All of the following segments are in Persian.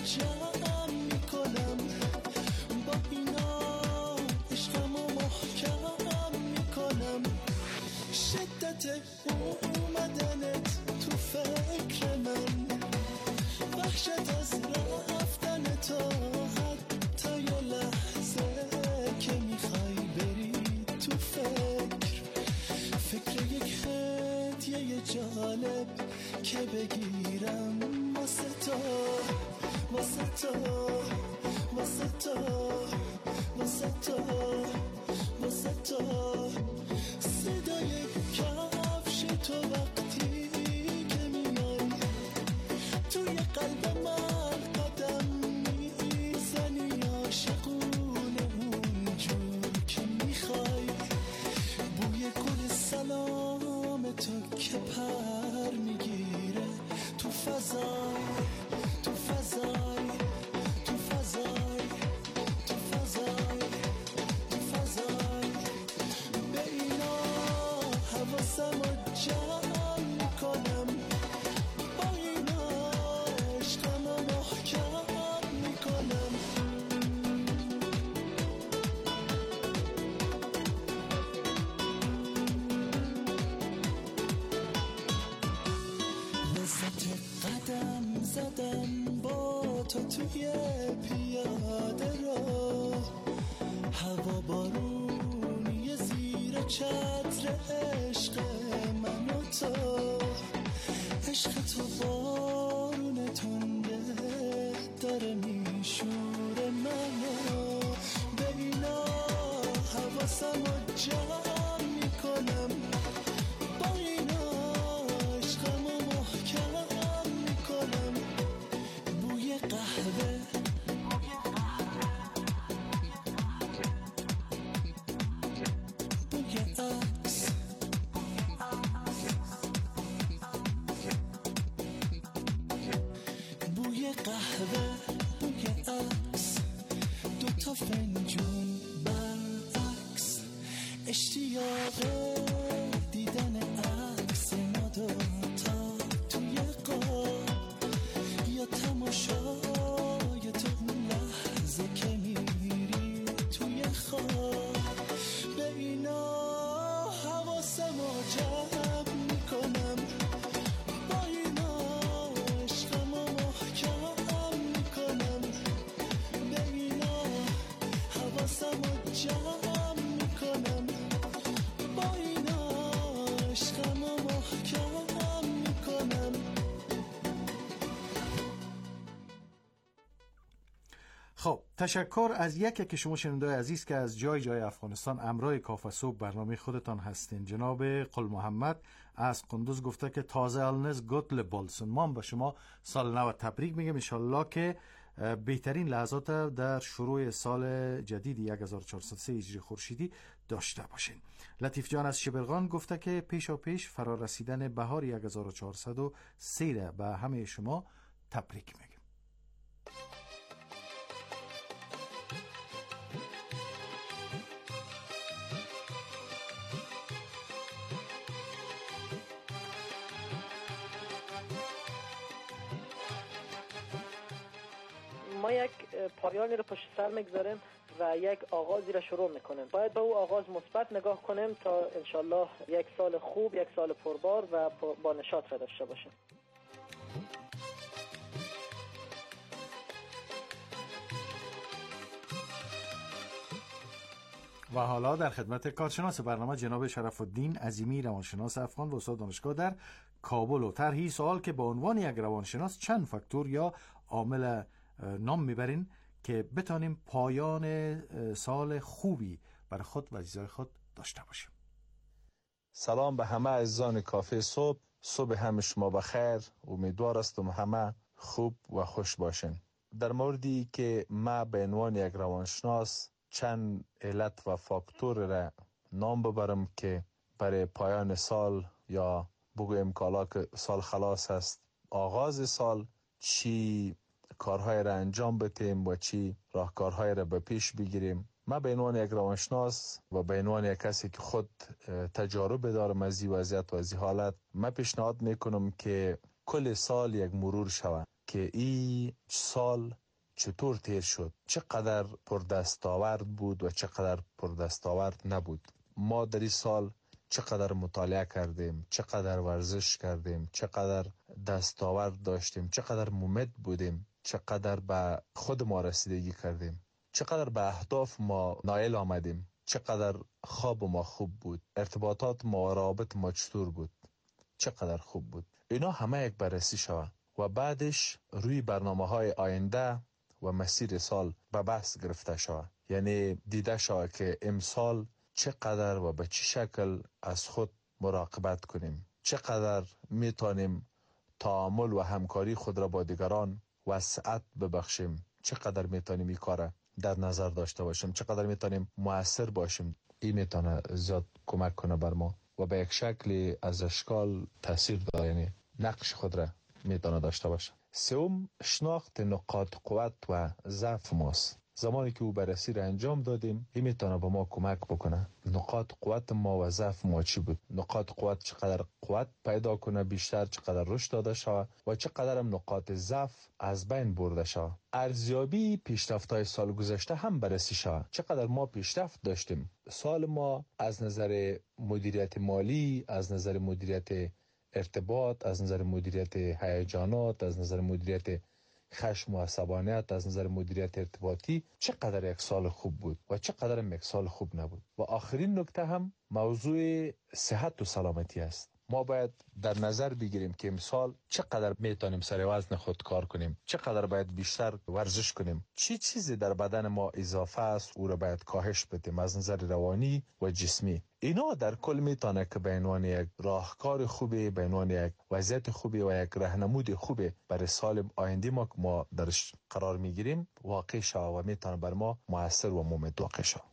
جمع میکنم، با اینا عشقمو محکم میکنم. شدت اومدنت تو فکر من، وحشت از رفتن تو، حتی یه لحظه که میخوای بری تو فکر یک هدیه جالب که بگیرم واسه تو، واسه تو، واسه تو، واسه تو، واسه تو. صدای کفش تو وقتی که میای توی قلب من قدم میزنی، عاشقونه اونجور که میخوای. بوی گل سلام تو که پر میگیره تو فضای، تو فضای، تو فضای، تو فضای، تو فضای. به اینا حواسم رو جمع میکنم، با اینا عشقم رو محکم میکنم. لذت قدم زدم با تو توی پیاده رو، هوا بارونی زیر چتر عشق من و تو. عشق تو بارون تنده داره میشوره منو، به اینا حواسم رو جمع میکنم، با اینا عشقم رو محکم میکنم. بوی قهوه، بوی عکس، بوی قهوه، بوی عکس، دوتا فنجون برعکس. اشتیاق دیدن عکس ما دوتا توی قاب، یا تماشای تو اون لحظه که میری توی خواب. به اینا حواسم رو جمع میکنم، با اینا عشقم رو محکم میکنم. به اینا حواسم رو جمع میکنم، با اینا عشقم رو محکم میکنم. خب تشکر از یک شما شنونده‌های عزیز که از جای افغانستان امرای کافه صبح برنامه خودتان هستین. جناب قل محمد از قندوز گفته که تازه النز گوتل بولسن. ما به شما سال نو تبریک میگم، انشالله که بهترین لحظات در شروع سال جدید 1403 هجری خورشیدی داشته باشین. لطیف جان از شبرغان گفته که پیشا پیش فرا رسیدن بهار 1403 به همه شما تبریک میگم. ما یک پایانی رو پشت سر میگذاریم و یک آغازی رو شروع میکنیم. باید به او آغاز مثبت نگاه کنیم تا انشالله یک سال خوب، یک سال پربار و با نشاط را داشته باشیم. و حالا در خدمت کارشناس برنامه جناب شرف الدین عظیمی، روانشناس افغان و استاد دانشگاه در کابل، و طرحی سوال که به عنوان یک روانشناس چند فاکتور یا عامل نام میبرین که بتانیم پایان سال خوبی برای خود و عزیزای خود داشته باشیم. سلام به همه عزیزان کافه صبح. صبح همه شما بخیر. امیدوار هستم همه خوب و خوش باشین. در موردی که ما به عنوان یک روانشناس چند علت و فاکتور را نام ببرم که برای پایان سال یا بگویم کالا که سال خلاص است، آغاز سال چی کارهای را انجام بدیم و چی راهکارهای را به پیش بگیریم. من به عنوان یک روانشناس و به عنوان یک کسی که خود تجارب دارم از این وضعیت و از این حالت، من پیشنهاد میکنم که کل سال یک مرور شود که این سال چطور تیر شد، چقدر پردستاورد بود و چقدر پردستاورد نبود. ما در این سال چقدر مطالعه کردیم، چقدر ورزش کردیم، چقدر دستاورد داشتیم، چقدر ممد بودیم، چقدر به خود ما رسیدگی کردیم، چقدر به اهداف ما نائل آمدیم، چقدر خواب ما خوب بود، ارتباطات ما و روابط ما چطور بود، چقدر خوب بود. اینا همه یک بررسی شود و بعدش روی برنامه‌های آینده و مسیر سال به بحث گرفته شود. یعنی دیده شود که امسال چقدر و به چه شکل از خود مراقبت کنیم، چقدر میتونیم تعامل و همکاری خود را با دیگران وسعت ببخشیم، چقدر میتونیم این کار در نظر داشته باشیم، چقدر میتونیم مؤثر باشیم. این میتونه زیاد کمک کنه بر ما و به یک شکلی از اشکال تاثیر داره، یعنی نقش خود را میتونه داشته باشه. سوم، شناخت نقاط قوت و ضعف ماست. زمانی که او بررسی را انجام دادیم، این میتونه به ما کمک بکنه نقاط قوت ما و ضعف ما چی بود، نقاط قوت چقدر قوت پیدا کنه بیشتر، چقدر رشد داده شود و چقدر هم نقاط ضعف از بین برده شود. ارزیابی پیشرفت‌های سال گذشته هم بررسی شود، چقدر ما پیشرفت داشتیم. سال ما از نظر مدیریت مالی، از نظر مدیریت ارتباط، از نظر مدیریت هیجانات، از نظر مدیریت خشم و عصبانیت، از نظر مدیریت ارتباطی چقدر یک سال خوب بود و چقدر هم یک سال خوب نبود. و آخرین نکته هم موضوع صحت و سلامتی است. ما باید در نظر بگیریم که امسال چقدر میتونیم سر وزن خود کار کنیم، چقدر باید بیشتر ورزش کنیم، چی چیزی در بدن ما اضافه است او را باید کاهش بدیم از نظر روانی و جسمی. اینا در کل میتونه که به عنوان یک راهکار خوبی، به عنوان یک وضعیت خوبی و یک راهنمود خوبی برای سال آینده ما درش قرار میگیریم واقع شود و میتونه بر ما مؤثر و مفید واقع شود.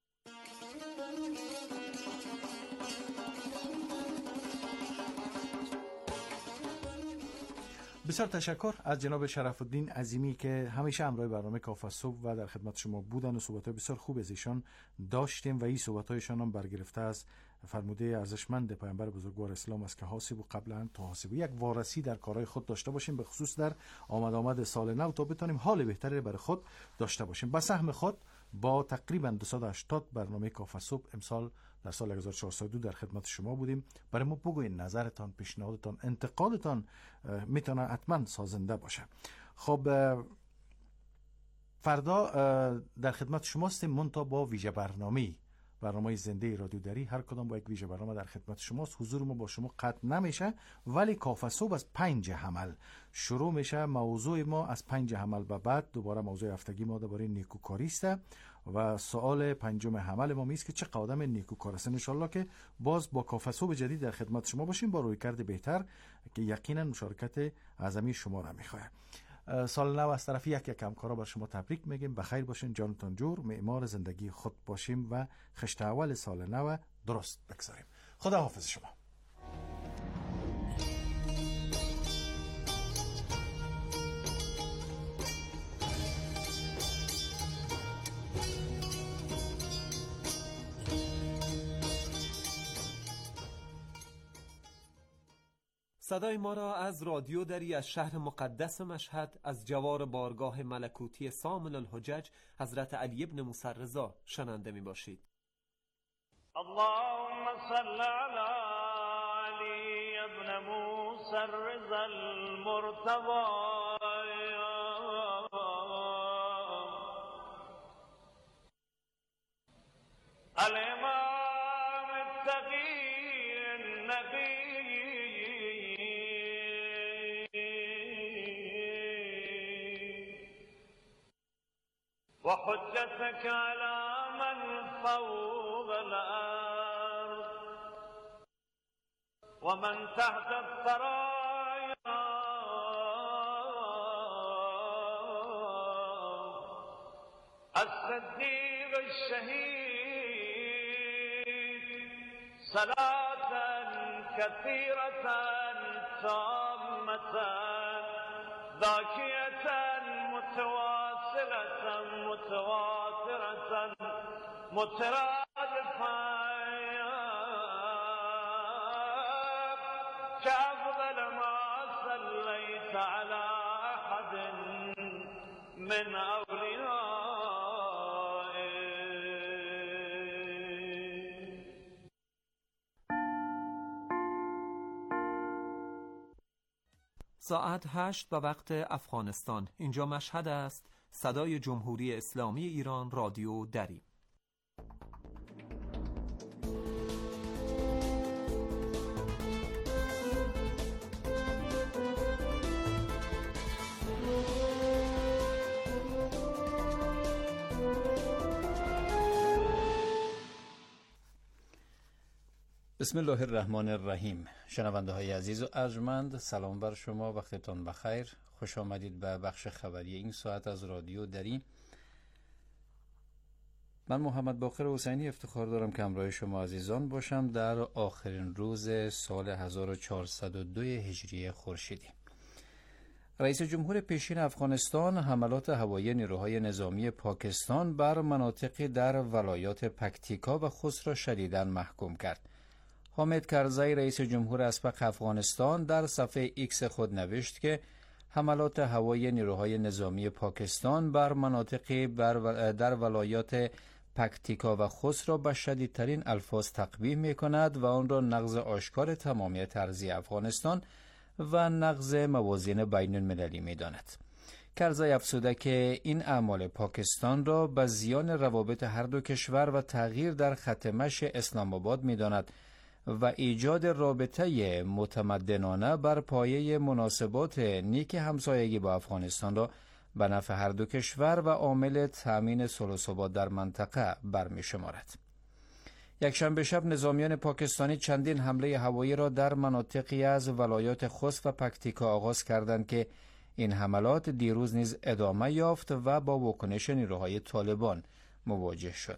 بسیار تشکر از جناب شرف الدین عظیمی که همیشه همراه برنامه کافه صبح و در خدمت شما بودن و صحبت‌های بسیار خوب از ایشان داشتیم و این صحبت‌هایشان هم برگرفته از فرموده ارزشمند پیامبر بزرگوار اسلام است که حاسب و قبلا تا حاسب. یک وارسی در کارهای خود داشته باشیم، به خصوص در آمد سال نو، تا بتونیم حال بهتری برای خود داشته باشیم. با سهم خود با تقریبا 280 برنامه کافه صبح امسال در سال 1402 در خدمت شما بودیم. برای ما بگوین نظرتان، پیشنهادتان، انتقادتان میتونه حتما سازنده باشه. خب فردا در خدمت شما هستیم، منتها با ویژه برنامه زنده رادیو دری. هر کدام با یک ویژه برنامه در خدمت شماست. حضور ما با شما قطع نمیشه، ولی کافه صبح از 5 حمل شروع میشه. موضوع ما از 5 حمل به بعد دوباره موضوع هفتگی ما درباره نیکوکاری است و سوال 5 حمل ما میست که چه قدم نیکوکار است. ان شاء الله که باز با کافه صبح جدید در خدمت شما باشیم با رویکرد بهتر که یقینا مشارکت اعظمی شما را میخواد. سال نو از طرف یک همکارا بر شما تبریک میگیم. بخیر باشین، جانتان جور، معمار زندگی خود باشیم و خشت اول سال نو درست بگذاریم. خدا حافظ شما. صدای ما را از رادیو دری از شهر مقدس مشهد از جوار بارگاه ملکوتی سامن الحجج حضرت علی ابن موسی رضا شنونده می باشید. اللهم صل علی علی ابن موسی رضا المرتضی الامام التقی النبی وحجتك على من فوق الأرض ومن تحت الثرى الصديق الشهيد صلاة كثيرة تامة ذاكية متواصلة متواترة مترادفة كأفضل ما صليت على أحد من اولیائه. ساعت 8 به وقت افغانستان. اینجا مشهد است. صدای جمهوری اسلامی ایران، رادیو دری. بسم الله الرحمن الرحیم. شنونده های عزیز و ارجمند، سلام بر شما، وقتتان بخیر. خوش آمدید به بخش خبری این ساعت از رادیو دری. من محمد باقر حسینی افتخار دارم که همراه شما عزیزان باشم در آخرین روز سال 1402 هجری خورشیدی. رئیس جمهور پیشین افغانستان حملات هوایی نیروهای نظامی پاکستان بر مناطقی در ولایات پکتیکا و خوست را شدیداً محکوم کرد. حامد کرزی رئیس جمهور اسبق افغانستان در صفحه ایکس خود نوشت که حملات هوایی نیروهای نظامی پاکستان بر مناطقی در ولایات پکتیکا و خوست را به شدیدترین الفاظ تقبیح می کند و آن را نقض آشکار تمامیت ارضی افغانستان و نقض موازین بین المللی می داند. کرزی افزوده که این اعمال پاکستان را به زیان روابط هر دو کشور و تغییر در خط مشی اسلام آباد می داند و ایجاد رابطه متمدنانه بر پایه مناسبات نیک همسایگی با افغانستان را به نفع هر دو کشور و عامل تأمین صلح و ثبات در منطقه برمی شمارد. یکشنبه شب نظامیان پاکستانی چندین حمله هوایی را در مناطقی از ولایات خوست و پکتیکا آغاز کردند که این حملات دیروز نیز ادامه یافت و با واکنش نیروهای طالبان مواجه شد.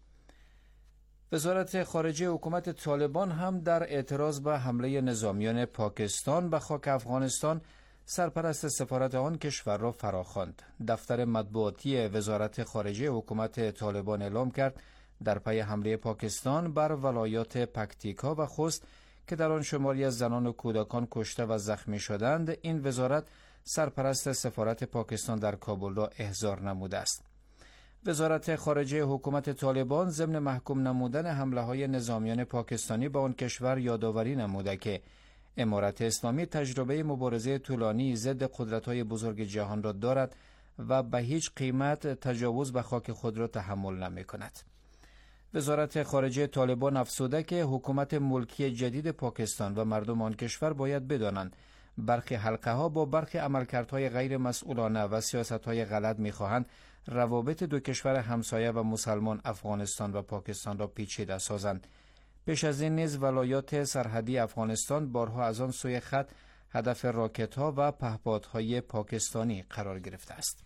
وزارت خارجه حکومت طالبان هم در اعتراض به حمله نظامیان پاکستان به خاک افغانستان سرپرست سفارت آن کشور را فراخواند. دفتر مطبوعاتی وزارت خارجه حکومت طالبان اعلام کرد در پی حمله پاکستان بر ولایات پکتیکا و خوست که در آن شماری از زنان و کودکان کشته و زخمی شدند، این وزارت سرپرست سفارت پاکستان در کابل را احضار نموده است. وزارت خارجه حکومت طالبان ضمن محکوم نمودن حمله‌های نظامیان پاکستانی به آن کشور یادآوری نموده که امارت اسلامی تجربه مبارزه طولانی ضد قدرت‌های بزرگ جهان را دارد و به هیچ قیمت تجاوز به خاک خود را تحمل نمی‌کند. وزارت خارجه طالبان افزوده که حکومت ملکی جدید پاکستان و مردم آن کشور باید بدانند برخی حلقه‌ها با برخی عملکردهای غیر مسئولانه و سیاست‌های غلط می‌خواهند روابط دو کشور همسایه و مسلمان افغانستان و پاکستان را پیچیده سازند. پیش از این نیز ولایات سرحدی افغانستان بارها از آن سوی خط هدف راکت‌ها و پهپادهای پاکستانی قرار گرفته است.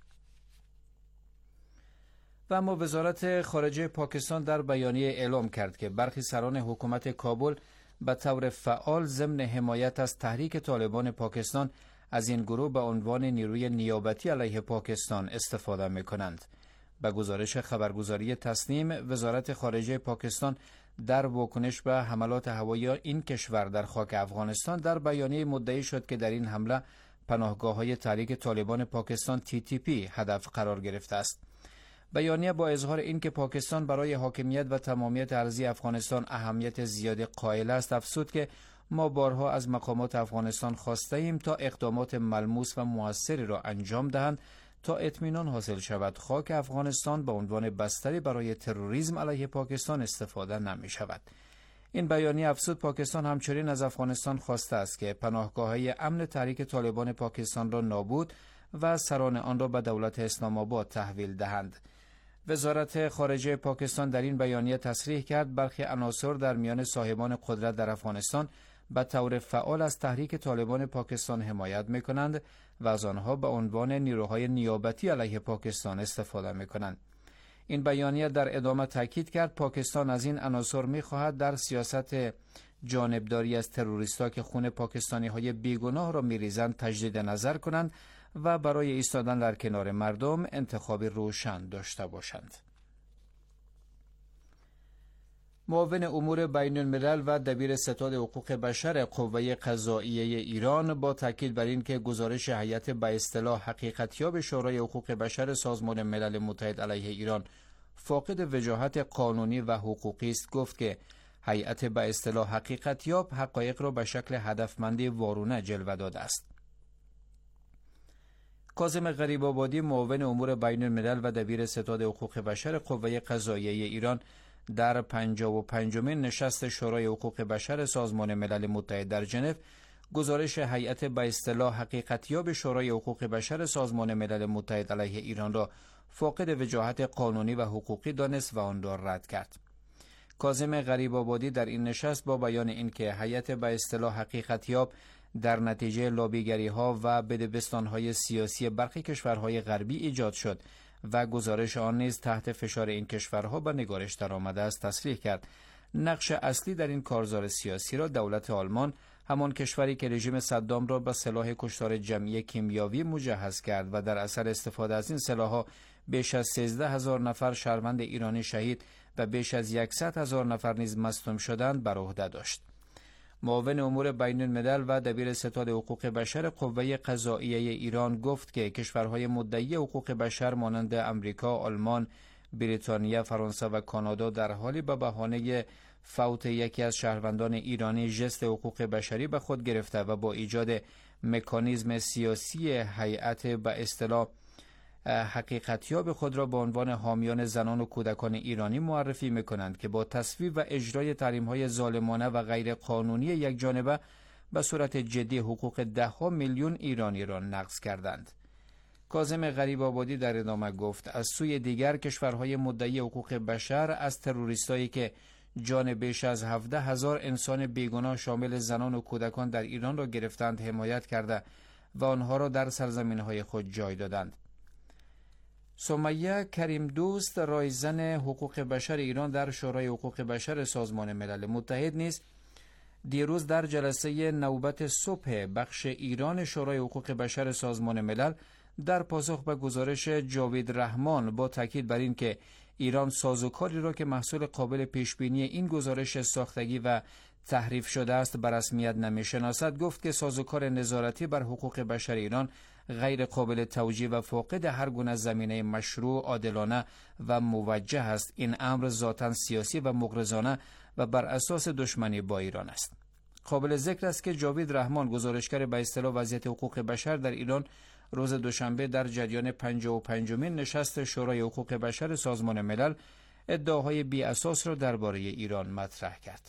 و اما وزارت خارجه پاکستان در بیانیه اعلام کرد که برخی سران حکومت کابل به طور فعال ضمن حمایت از تحریک طالبان پاکستان از این گروه به عنوان نیروی نیابتی علیه پاکستان استفاده می‌کنند. به گزارش خبرگزاری تسنیم، وزارت خارجه پاکستان در واکنش به حملات هوایی این کشور در خاک افغانستان در بیانیه مدعی شد که در این حمله پناهگاه‌های تحریک طالبان پاکستان TTP هدف قرار گرفته است. بیانیه با اظهار اینکه پاکستان برای حاکمیت و تمامیت ارضی افغانستان اهمیت زیادی قائل است، افزود که ما بارها از مقامات افغانستان خواسته ایم تا اقدامات ملموس و مؤثری را انجام دهند تا اطمینان حاصل شود خاک افغانستان به عنوان بستری برای تروریسم علیه پاکستان استفاده نمی شود. این بیانیه افزود پاکستان همچنین از افغانستان خواسته است که پناهگاه‌های امن تحریک طالبان پاکستان را نابود و سران آن را به دولت اسلام آباد تحویل دهند. وزارت خارجه پاکستان در این بیانیه تصریح کرد برخی عناصر در میان صاحبان قدرت در افغانستان به طور فعال از تحریک طالبان پاکستان حمایت می‌کنند و از آنها به عنوان نیروهای نیابتی علیه پاکستان استفاده می‌کنند. این بیانیه در ادامه تاکید کرد پاکستان از این عناصر می‌خواهد در سیاست جانبداری از تروریست‌ها که خون پاکستانی‌های بیگناه را می‌ریزند تجدید نظر کنند و برای ایستادن در کنار مردم انتخابی روشن داشته باشند. معاون امور بین الملل و دبیر ستاد حقوق بشر قوه قضاییه ایران با تاکید بر این که گزارش هیئت به اصطلاح حقیقتیاب شورای حقوق بشر سازمان ملل متحد علیه ایران فاقد وجاهت قانونی و حقوقی است، گفت که هیئت به اصطلاح حقیقتیاب حقایق را به شکل هدفمندی وارونه جلوه داده است. کاظم غریب‌آبادی معاون امور بین الملل و دبیر ستاد حقوق بشر قوه قضاییه ایران در 55مین نشست شورای حقوق بشر سازمان ملل متحد در ژنو گزارش هیئت به اصطلاح حقیقتیاب شورای حقوق بشر سازمان ملل متحد علیه ایران را فاقد وجاهت قانونی و حقوقی دانست و آن را رد کرد. کاظم غریب‌آبادی در این نشست با بیان اینکه هیئت به اصطلاح حقیقتیاب در نتیجه لابیگری‌ها و بدبستان‌های سیاسی برخی کشورهای غربی ایجاد شد و گزارش آن نیز تحت فشار این کشورها به نگارش درآمده است، تصریح کرد. نقش اصلی در این کارزار سیاسی را دولت آلمان، همان کشوری که رژیم صدام را به سلاح کشتار جمعی کیمیاوی مجهز کرد و در اثر استفاده از این سلاح‌ها بیش از 13,000 نفر شهروند ایرانی شهید و بیش از 100,000 نفر نیز مصدوم شدند، بر عهده داشت. معاون امور بین الملل و دبیر ستاد حقوق بشر قوه قضاییه ایران گفت که کشورهای مدعی حقوق بشر مانند امریکا، آلمان، بریتانیا، فرانسه و کانادا در حالی به بهانه فوت یکی از شهروندان ایرانی ژست حقوق بشری به خود گرفته و با ایجاد مکانیزم سیاسی هیئت به اصطلاح حقیقتیاب خود را به عنوان حامیان زنان و کودکان ایرانی معرفی می‌کنند که با تصویب و اجرای تحریم‌های ظالمانه و غیر قانونی یک جانبه به صورت جدی حقوق ده‌ها میلیون ایرانی را نقض کردند. کاظم غریب‌آبادی در ادامه گفت از سوی دیگر کشورهای مدعی حقوق بشر از تروریستایی که جان بیش از 17,000 انسان بیگناه شامل زنان و کودکان در ایران را گرفتند حمایت کرده و آنها را در سرزمین‌های خود جای دادند. سمیه کریم دوست، رایزن حقوق بشر ایران در شورای حقوق بشر سازمان ملل متحد نیز دیروز در جلسه نوبت صبح بخش ایران شورای حقوق بشر سازمان ملل در پاسخ به گزارش جاوید رحمان با تاکید بر این که ایران سازوکاری را که محصول قابل پیشبینی این گزارش ساختگی و تحریف شده است به رسمیت نمی‌شناسد، گفت که سازوکار نظارتی بر حقوق بشر ایران غیر قابل توجیه و فاقد هر گونه زمینه مشروع، عادلانه و موجه است. این امر ذاتاً سیاسی و مغرضانه و بر اساس دشمنی با ایران است. قابل ذکر است که جاوید رحمان، گزارشگر به اصطلاح وضعیت حقوق بشر در ایران، روز دوشنبه در جریان 55مین نشست شورای حقوق بشر سازمان ملل ادعاهای بی اساس را درباره ایران مطرح کرد.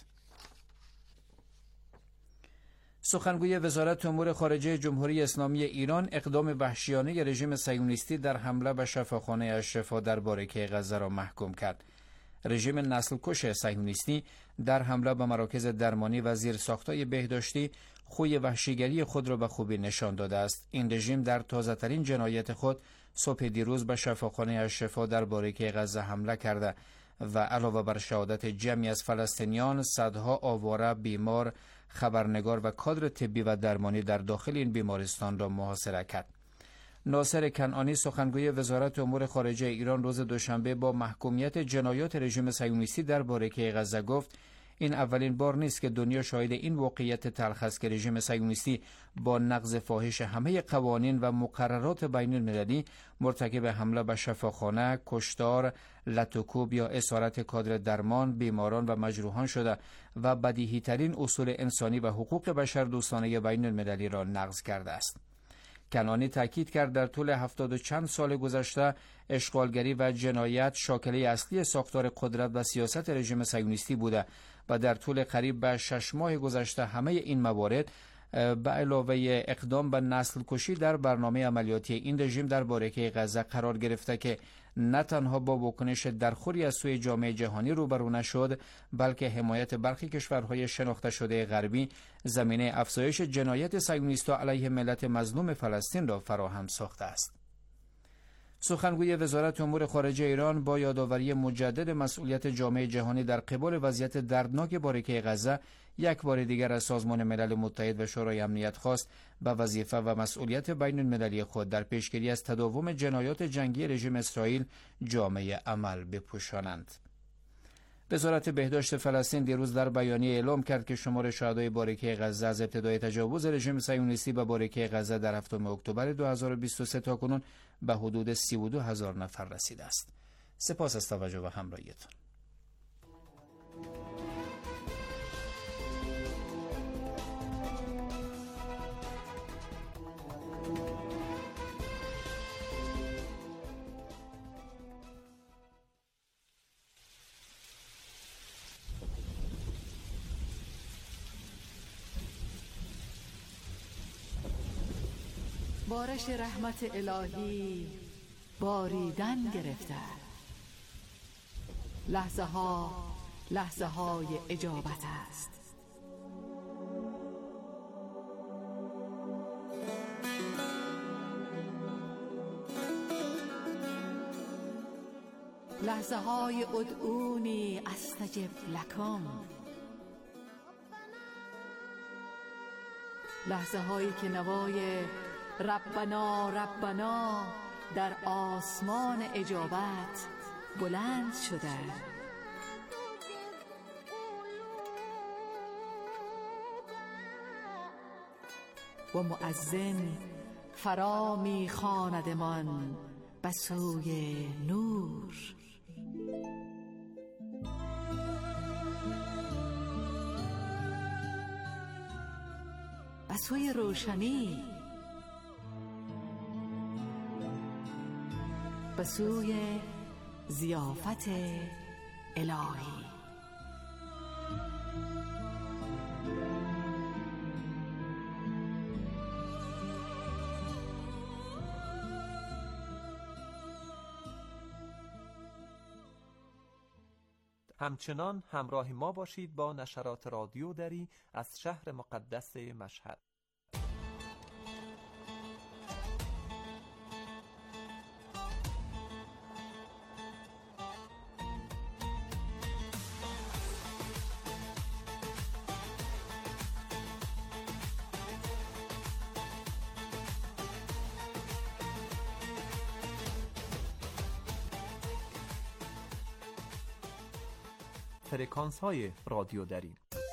سخنگوی وزارت امور خارجه جمهوری اسلامی ایران اقدام وحشیانه رژیم صهیونیستی در حمله به شفاخانه الشفا در باریکه غزه را محکوم کرد. رژیم نسل‌کش صهیونیستی در حمله به مراکز درمانی و زیرساخت‌های بهداشتی خوی وحشیگری خود را به خوبی نشان داده است. این رژیم در تازه‌ترین جنایت خود صبح دیروز به شفاخانه الشفا در باریکه غزه حمله کرده و علاوه بر شهادت جمعی از فلسطینیان، صدها آواره، بیمار، خبرنگار و کادر طبی و درمانی در داخل این بیمارستان را محاصره کرد. ناصر کنعانی، سخنگوی وزارت امور خارجه ایران، روز دوشنبه با محکومیت جنایات رژیم صهیونیستی در باریکه غزه گفت این اولین بار نیست که دنیا شاهد این واقعیت تلخ است که رژیم صهیونیستی با نقض فاحش همه قوانین و مقررات بین المللی مرتکب حمله به شفاخانه، کشتار، لطوکوب یا اسارت کادر درمان، بیماران و مجروحان شده و بدیهی ترین اصول انسانی و حقوق بشر دوستانه بین المللی را نقض کرده است. کنعانی تاکید کرد در طول 70 و چند سال گذشته اشغالگری و جنایت شاکله اصلی ساختار قدرت و سیاست رژیم صهیونیستی بوده و در طول قریب به 6 ماه گذشته همه این موارد به علاوه اقدام به نسل کشی در برنامه عملیاتی این رژیم در باریکه غزه قرار گرفته که نه تنها با واکنش درخوری از سوی جامعه جهانی روبرو نشد، بلکه حمایت برخی کشورهای شناخته شده غربی زمینه افزایش جنایت صهیونیست‌ها علیه ملت مظلوم فلسطین را فراهم ساخته است. سخنگوی وزارت امور خارجه ایران با یادآوری مجدد مسئولیت جامعه جهانی در قبال وضعیت دردناک باریکه غزه یک بار دیگر از سازمان ملل متحد و شورای امنیت خواست به وظیفه و مسئولیت بین المللی خود در پیشگیری از تداوم جنایات جنگی رژیم اسرائیل جامعه عمل بپوشانند. وزارت بهداشت فلسطین دیروز در بیانیه اعلام کرد که شمار شهدای بارکه غزه از ابتدای تجاوز رژیم صهیونیستی به بارکه غزه در 7 اکتبر 2023 تا کنون به حدود 32,000 نفر رسیده است. سپاس از توجه و همراهیتان. بارش رحمت الهی باریدن گرفته. لحظه های اجابت است. لحظه های ادعونی استجب لکم. لحظه هایی که نوای ربنا ربنا در آسمان اجابت بلند شده. و مؤذن فرا می‌خواندمان به سوی نور. به سوی روشنی، به سوی ضیافت الهی. همچنان همراه ما باشید با نشرات رادیو دری از شهر مقدس مشهد. فرکانس های رادیو دری.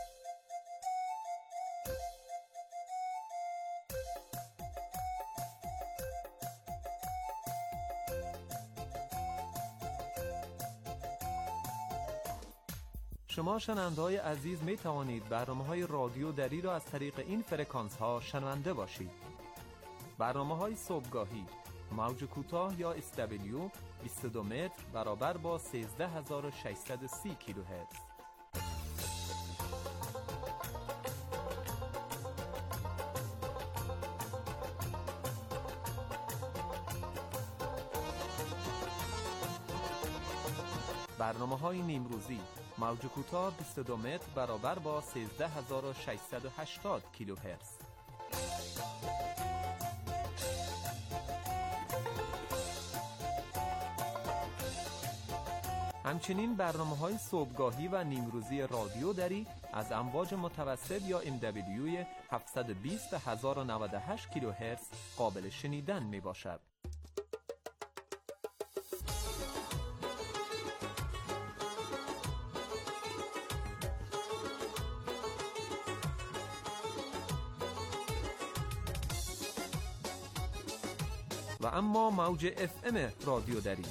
شما شنونده‌های عزیز می توانید برنامه‌های رادیو دری را از طریق این فرکانس ها شنونده باشید. برنامه‌های صبحگاهی موج کوتاه یا SW 22 متر برابر با 13630 کیلوهرتز. برنامه‌های نیمروزی موج کوتاه 22 متر برابر با 13680 کیلوهرتز. همچنین برنامه‌های صبحگاهی و نیمروزی رادیو دری از امواج متوسط یا MW 720 به 1098 کیلوهرتز قابل شنیدن میباشد. و اما موج FM رادیو دری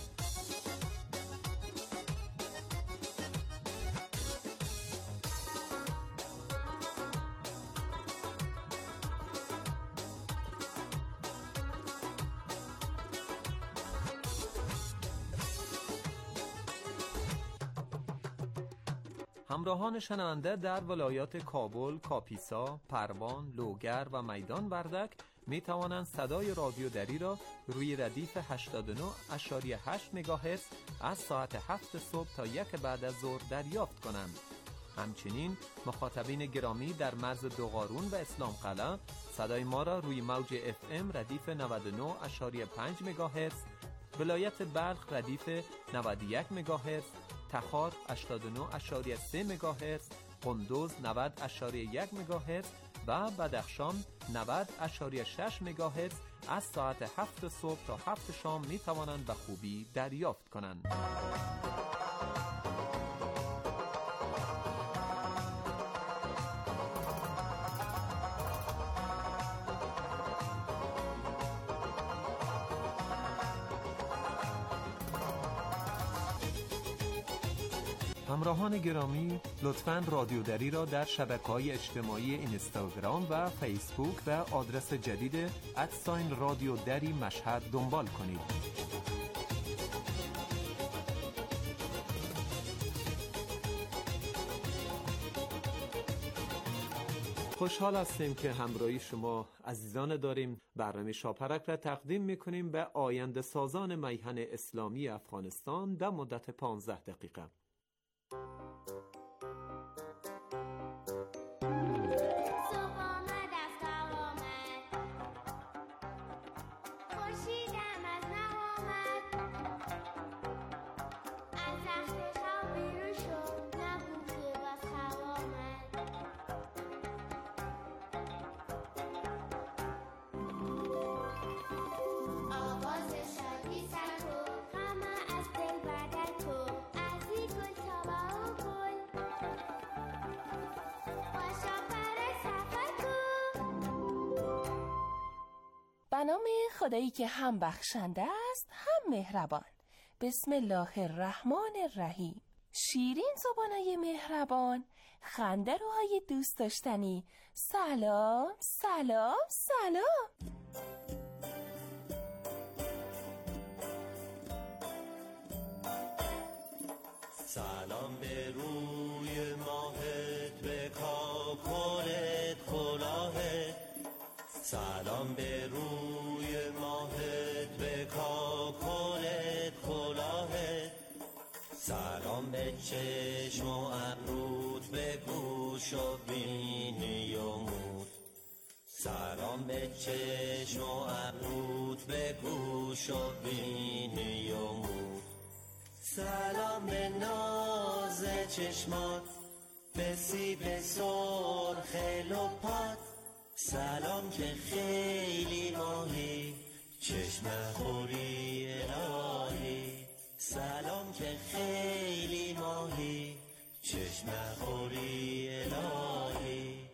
همراهان شنونده در ولایات کابل، کاپیسا، پروان، لوگر و میدان وردک می توانند صدای رادیو دری را روی ردیف 89.8 مگاهرتز از ساعت 7 صبح تا 1 بعد از ظهر دریافت کنند. همچنین مخاطبین گرامی در مرز دوقارون و اسلام قلعه صدای ما را روی موج FM ردیف 99.5 مگاهرتز، ولایت بلخ ردیف 91 مگاهرتز، تخار 89.3 مگاهرتز، قندوز 90.1 مگاهرتز و بدخشان 90.6 مگاهرتز از ساعت 7 صبح تا 7 شام می توانند به خوبی دریافت کنند. همراهان گرامی، لطفاً رادیو دری را در شبکه‌های اجتماعی اینستاگرام و فیسبوک و آدرس جدید @رادیو دری مشهد دنبال کنید. خوشحال هستیم که همراهی شما عزیزان داریم. برنامه شاپرک را تقدیم می‌کنیم به آینده سازان میهن اسلامی افغانستان در مدت 15 دقیقه. به نام خدایی که هم بخشنده است هم مهربان. بسم الله الرحمن الرحیم. شیرین زبانای مهربان، خنده روهای دوست داشتنی، سلام سلام سلام. سلام به روی ماهت، به کاکلت کلاهت. سلام به روی ماهت، به کاکلت کلاهت. سلام به چشم و ابروت، به گوش و بینی و موت. سلام به چشم و ابروت، به گوش و بینی و موت. سلام به ناز چشمات، به سیب سرخ لپات. سلام که خیلی ماهی، چشم خوری الهی. سلام که خیلی ماهی، چشم خوری الهی.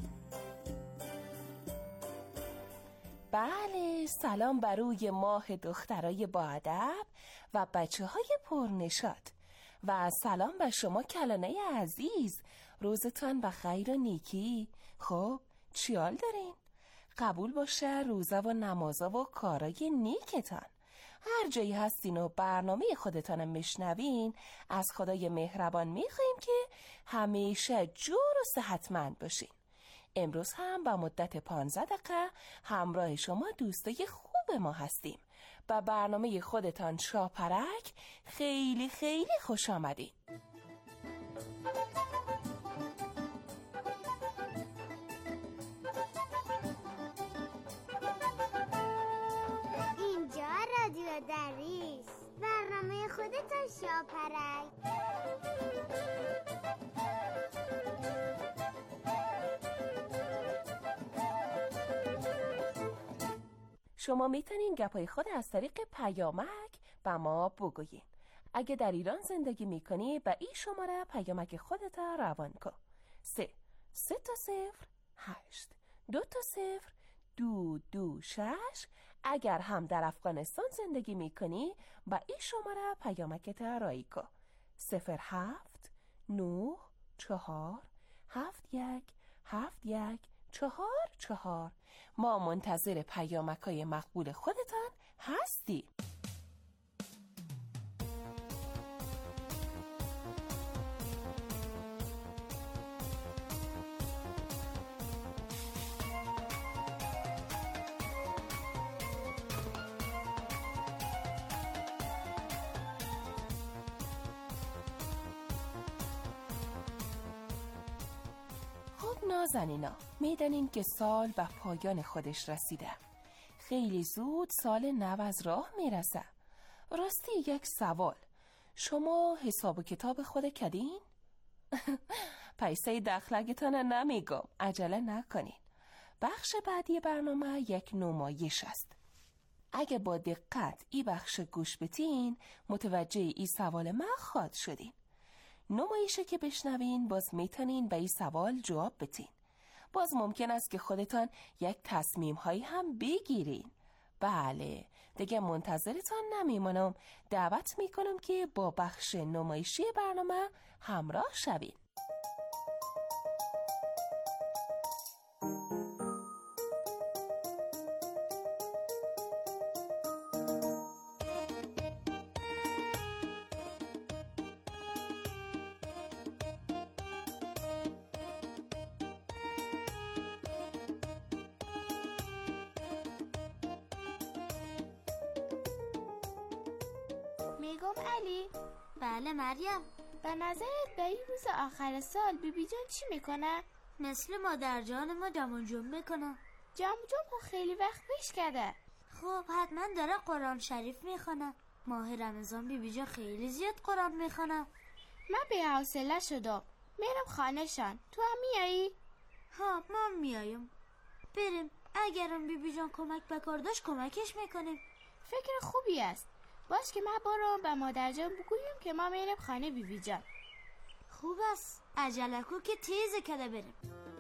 بله، سلام بر روی ماه دخترای با ادب و بچه‌های پرنشاط. و سلام به شما کلانه عزیز، روزتان بخیر و نیکی. خب چی حال دارین؟ قبول باشه روزه و نمازا و کارای نیکتان. هر جایی هستین و برنامه خودتانم میشنوین، از خدای مهربان میخوایم که همیشه جور و صحتمند باشین. امروز هم با مدت 15 دقیقه همراه شما دوستای خوب ما هستیم. با برنامه خودتان شاپرک خیلی خیلی خوش آمدین. اینجا رادیو دری است. برنامه خودتان شاپرک. شما میتونین گپای خود از طریق پیامک به ما بگوین. اگه در ایران زندگی میکنی به این شماره پیامک خودت روان کن. 3 تا 0 8 2 تا 0 2 2 6. اگر هم در افغانستان زندگی میکنی به این شماره پیامکت رایی کن. 07 9 4 7 1 7 1 4. ما منتظر پیامک‌های مقبول خودتان هستیم. نازنینا، میدانین که سال به پایان خودش رسیده. خیلی زود سال نو از راه میرسه. راستی یک سوال، شما حساب و کتاب خود کدین؟ پیسه دخلگتان نمیگم، عجله نکنین. بخش بعدی برنامه یک نمایش است. اگه با دقت ای بخش گوش بتین متوجه ای سوال ما خواد شدین. نمایشه که بشنوین باز میتونین به این سوال جواب بتین. باز ممکن است که خودتان یک تصمیم هایی هم بگیرین. بله، دیگه منتظرتان نمیمونم. دعوت میکنم که با بخش نمایشی برنامه همراه شوین. میگم علی. بله مریم. به نظرت به این روز آخر سال بیبی جان چی میکنه؟ مثل مادر جان ما جمع جمع میکنه. جمع خب خیلی وقت پیش کرده. خب حتما داره قرآن شریف میخونه. ماه رمضان بیبی جان خیلی زیاد قرآن میخونه. من به حوصله شدم، میرم خانهشان. تو هم میایی؟ ها من میایم. بریم. اگرم بیبی جان کمک بکار داشت کمکش میکنیم. فکر خوبی است. باش که من برم به مادر جان بگویم که ما میرم خانه بیبی جان. خوب است. عجله کو که تیزه کده بریم.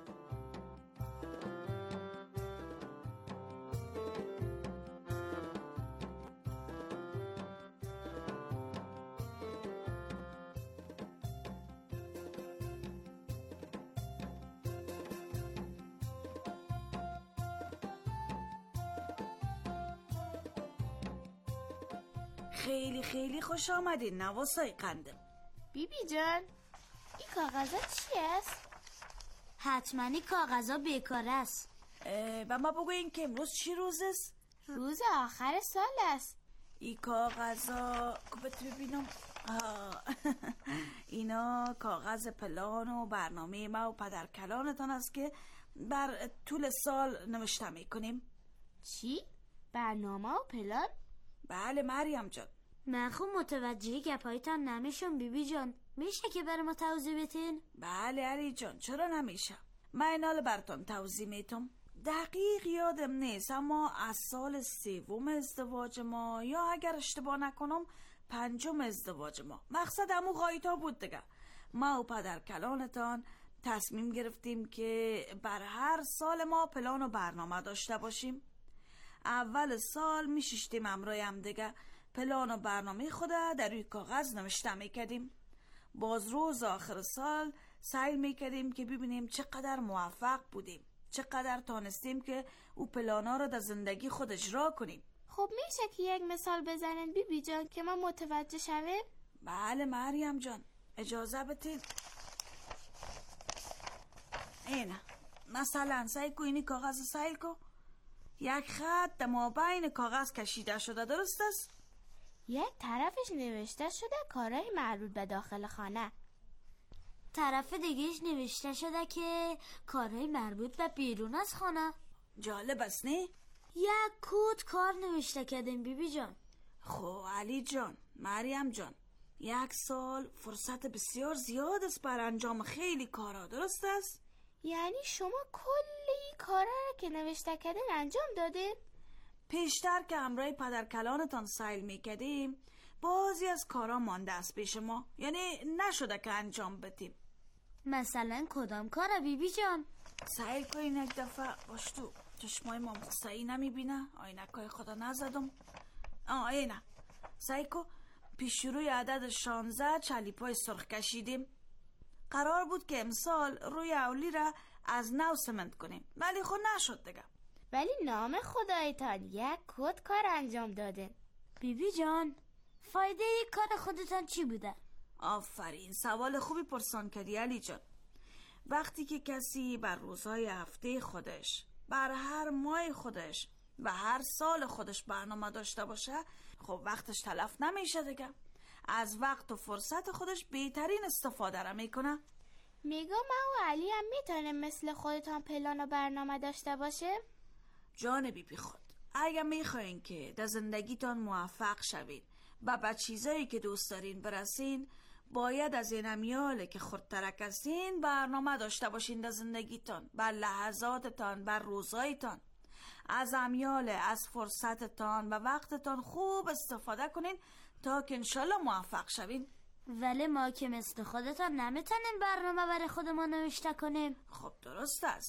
خیلی خیلی خوش آمدین نواسای قندم. بیبی جان این کاغذا چی است؟ حتما این کاغذا بیکار است. و ما بگوین که امروز چی روز است؟ روز آخر سال است. این کاغذا کبت ببینم. اینا کاغذ پلان و برنامه ما و پدر کلانتان است که بر طول سال نوشته میکنیم. چی؟ برنامه و پلان؟ بله مریم جان. من خوب متوجه گپایتان نمیشم بیبی جان. میشه که برای ما توضیح بتین؟ بله علی جان چرا نمیشه. من اینال براتون توضیح میتم. دقیق یادم نیست اما از سال 3 ازدواج ما یا اگر اشتباه نکنم 5 ازدواج ما، مقصد همون غایتا بود دیگه، ما و پدر کلانتان تصمیم گرفتیم که بر هر سال ما پلان و برنامه داشته باشیم. اول سال میشیشتیم امرای هم دیگه پلان و برنامه خدا در روی کاغذ نوشته میکردیم. باز روز آخر سال سعی میکردیم که ببینیم چقدر موفق بودیم، چقدر تانستیم که او پلانا رو در زندگی خود اجرا کنیم. خب میشه که یک مثال بزنین بیبی جان که ما متوجه شویم؟ بله مریم جان اجازه بتین. اینه مثلا سعی کو اینی کاغذ سعی کو یک خط در مابین کاغذ کشیده شده، درست است؟ یک طرفش نوشته شده کارهای مربوط به داخل خانه، طرف دیگهش نوشته شده که کارهای مربوط به بیرون از خانه. جالب است نه؟ یک کود کار نوشته کردیم بیبی جان. خب علی جان مریم جان یک سال فرصت بسیار زیاد است بر انجام خیلی کارا، درست است؟ یعنی شما کلی کارا را که نوشته کردین انجام دادین؟ پیشتر که همراه پدر کلانتان سیل میکردیم بازی از کارا مانده است پیش ما، یعنی نشده که انجام بدیم. مثلا کدام کارا بیبی جان؟ سیل کنین یک دفعه باش تو چشمای ما مخصایی نمیبینه، آینکای خدا نزدم. اینه سعی کو پیش روی عدد 16 چلیپای سرخ کشیدیم. قرار بود که امسال روی اولی را از نو سمنت کنیم ولی خود نشد دیگه. ولی نام خدایتان یک کد کار انجام دادن. بیبی جان فایده یک کار خودتان چی بوده؟ آفرین سوال خوبی پرسان کردی علی جان. وقتی که کسی بر روزهای هفته خودش، بر هر ماه خودش و هر سال خودش برنامه داشته باشه خب وقتش تلف نمیشه دیگه، از وقت و فرصت خودش بهترین استفاده را میکنه. میگم من و علی هم میتونیم مثل خودتان پلان و برنامه داشته باشه؟ جان بیبی خود اگه میخواین که در زندگیتان موفق شوید و به چیزایی که دوست دارین برسین باید از این امیاله که خودترک هستین برنامه داشته باشین در زندگیتان، بر لحظاتتان، بر روزایتان. از امیاله از فرصتتان و وقتتان خوب استفاده کنین تا که انشالله موفق شوین. ولی ما که مثل خودتان نمیتونیم برنامه برای خودمان نوشته کنیم. خب درست است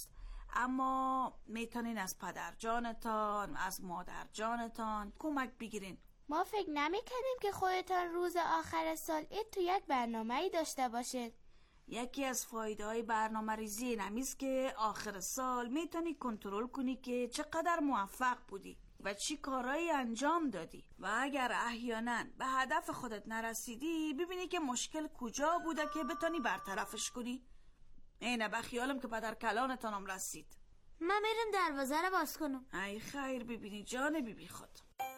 اما میتونین از پدر جانتان، از مادر جانتان کمک بگیرین. ما فکر نمی‌کردیم که خودتان روز آخر سال تو یک برنامه‌ای داشته باشید. یکی از فایده‌های برنامه ریزی این است که آخر سال میتونی کنترل کنی که چقدر موفق بودی و چی کارهایی انجام دادی و اگر احیانا به هدف خودت نرسیدی ببینی که مشکل کجا بوده که بتونی برطرفش کنی. اینه به خیالم که پدر کلانتانم رسید. من میرم دروازه رو باز کنم. ای خیر ببینی جان بی خود.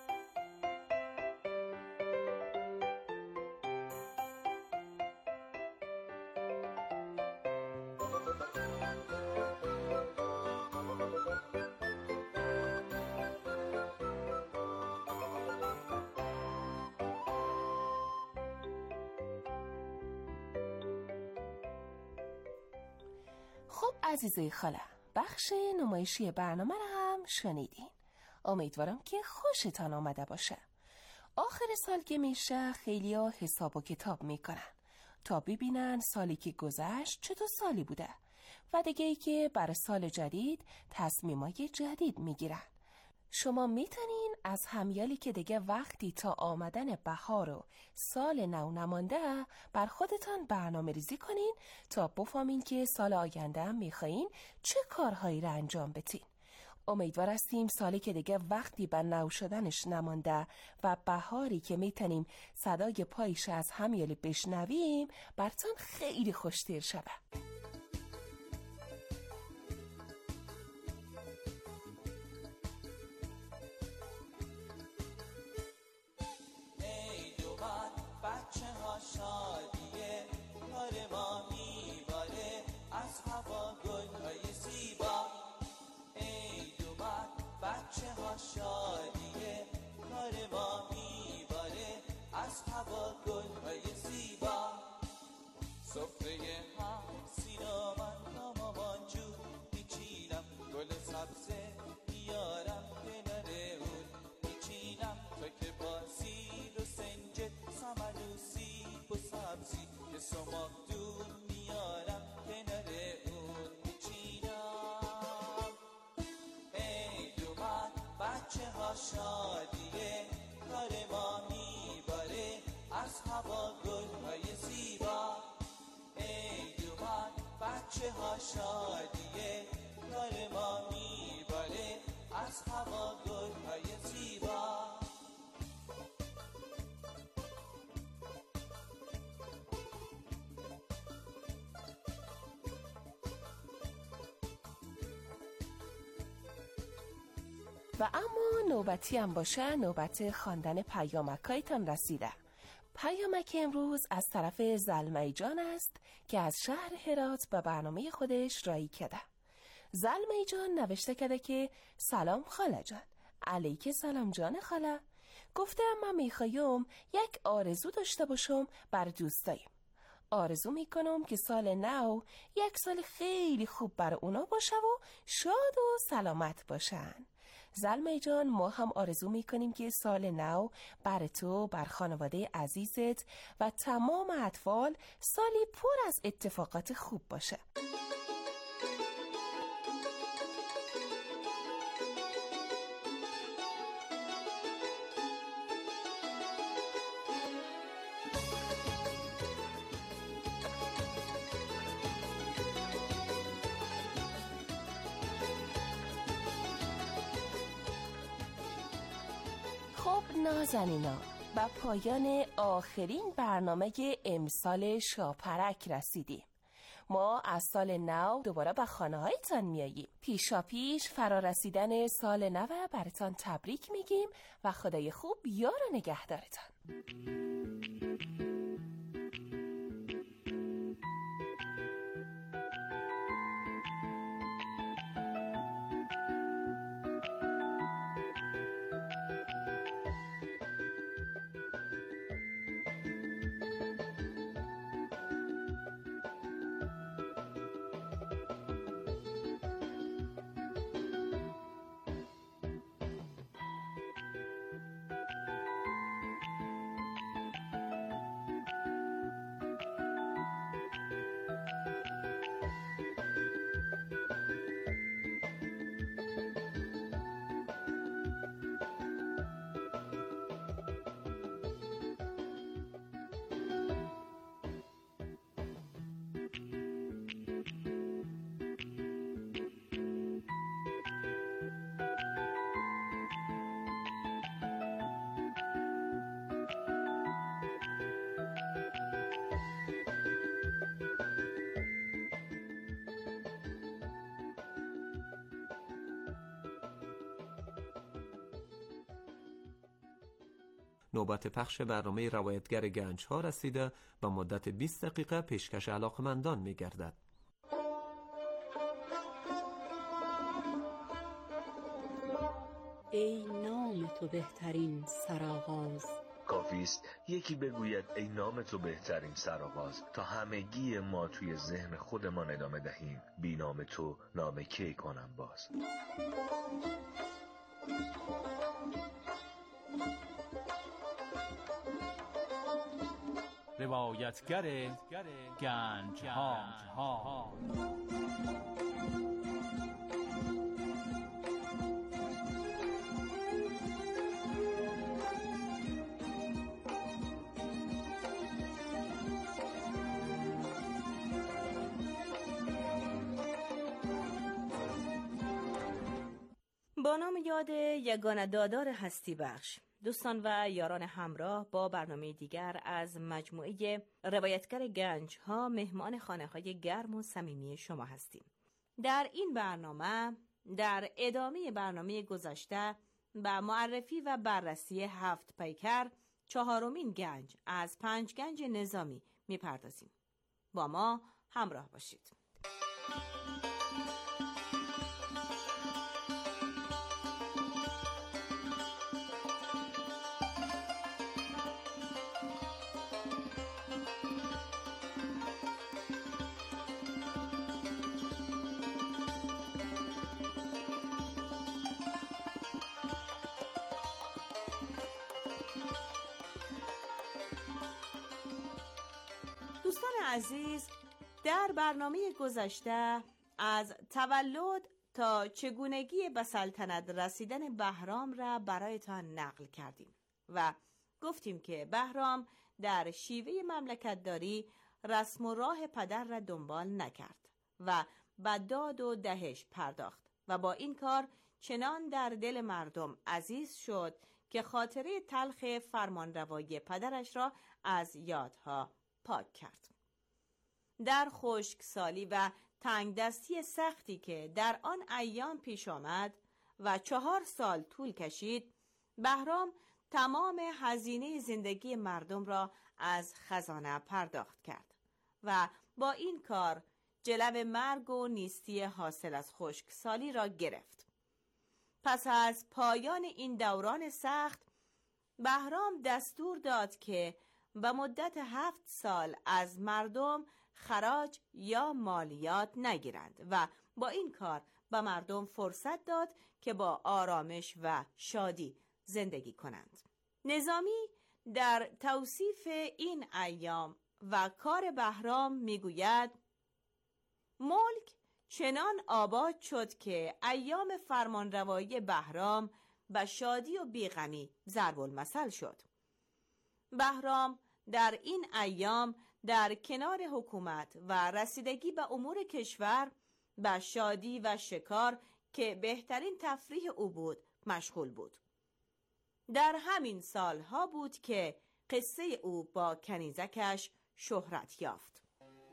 خب عزیزه خاله، بخش نمایشی برنامه رو هم شنیدین. امیدوارم که خوشتان آمده باشه. آخر سال که میشه خیلی ها حساب و کتاب میکنن تا ببینن سالی که گذشت چطور سالی بوده و دیگه ای که برای سال جدید تصمیمای جدید میگیرن. شما میتونین از همیالی که دیگه وقتی تا آمدن بهار و سال نو نمانده بر خودتان برنامه ریزی کنین تا بفهمین که سال آینده هم میخواین چه کارهایی را انجام بدین. امیدوار هستیم سالی که دیگه وقتی به نو شدنش نمانده و بهاری که میتونیم صدای پایش از همیالی بشنویم برتان خیلی خوشتر شده. شادیه کار ما میباره از هوا گلهای زیبا. عید اومد بچه ها شادیه کار ما میباره از هوا گلهای زیبا. سفره هم سینامن با مامان جون میچینم گل سبزه میارم کنار اون میچینم تا که با سیر و سنجه سمنوسی و سبزی که سماق دون میارم کنار اون میچینم. عید اومد بچه ها شادیه کار ما میباره از هوا گلهای زیبا. عید اومد بچه ها شادیه کار ما میباره از هوا گلهای زیبا. و اما نوبتی هم باشه نوبت خواندن پیامکایتان رسیده. پیامک امروز از طرف زلمه جان است که از شهر هرات به برنامه خودش رایی کرده. زلمه جان نوشته کرده که سلام خاله جان. علیک سلام جان خاله. گفتم من میخوایم یک آرزو داشته باشم بر دوستایم. آرزو میکنم که سال نو یک سال خیلی خوب بر اونا باشه و شاد و سلامت باشن. زلمه جان ما هم آرزو میکنیم که سال نو بر تو، بر خانواده عزیزت و تمام اطفال سالی پر از اتفاقات خوب باشه. خب نازنینا، به پایان آخرین برنامه امسال شاپرک رسیدیم. ما از سال نو دوباره به خانه هایتان میاییم. پیشا پیش فرارسیدن سال نو براتان تبریک میگیم و خدای خوب یار و نگهدارتان. نوبت پخش برنامه روایتگر گنج ها رسیده و مدت 20 دقیقه پیشکش علاقمندان می گردد. ای نام تو بهترین سرآغاز، کافیست یکی بگوید ای نام تو بهترین سرآغاز تا همگی ما توی ذهن خودمان ادامه دهیم بی نام تو نام کی کنم باز. روایتگر گنج ها. با نام یاد یگانه دادار هستی بخش، دوستان و یاران همراه با برنامه دیگر از مجموعه روایتگر گنج ها مهمان خانه های گرم و صمیمی شما هستیم. در این برنامه در ادامه برنامه گذشته به معرفی و بررسی 7 پیکر 4مین گنج از 5 گنج نظامی میپردازیم. با ما همراه باشید. دوستان عزیز، در برنامه گذشته از تولد تا چگونگی به سلطنت رسیدن بهرام را برایتان نقل کردیم و گفتیم که بهرام در شیوه مملکتداری رسم و راه پدر را دنبال نکرد و به داد و دهش پرداخت و با این کار چنان در دل مردم عزیز شد که خاطره تلخ فرمانروایی پدرش را از یادها پاک کرد. در خشکسالی و تنگدستی سختی که در آن ایام پیش آمد و 4 سال طول کشید، بهرام تمام هزینه زندگی مردم را از خزانه پرداخت کرد و با این کار جلو مرگ و نیستی حاصل از خشکسالی را گرفت. پس از پایان این دوران سخت، بهرام دستور داد که به مدت 7 سال از مردم خراج یا مالیات نگیرند و با این کار به مردم فرصت داد که با آرامش و شادی زندگی کنند. نظامی در توصیف این ایام و کار بهرام میگوید: ملک چنان آباد شد که ایام فرمانروایی بهرام به شادی و بیغمی ضرب المثل شد. بهرام در این ایام در کنار حکومت و رسیدگی به امور کشور به شادی و شکار که بهترین تفریح او بود مشغول بود. در همین سالها بود که قصه او با کنیزکش شهرت یافت.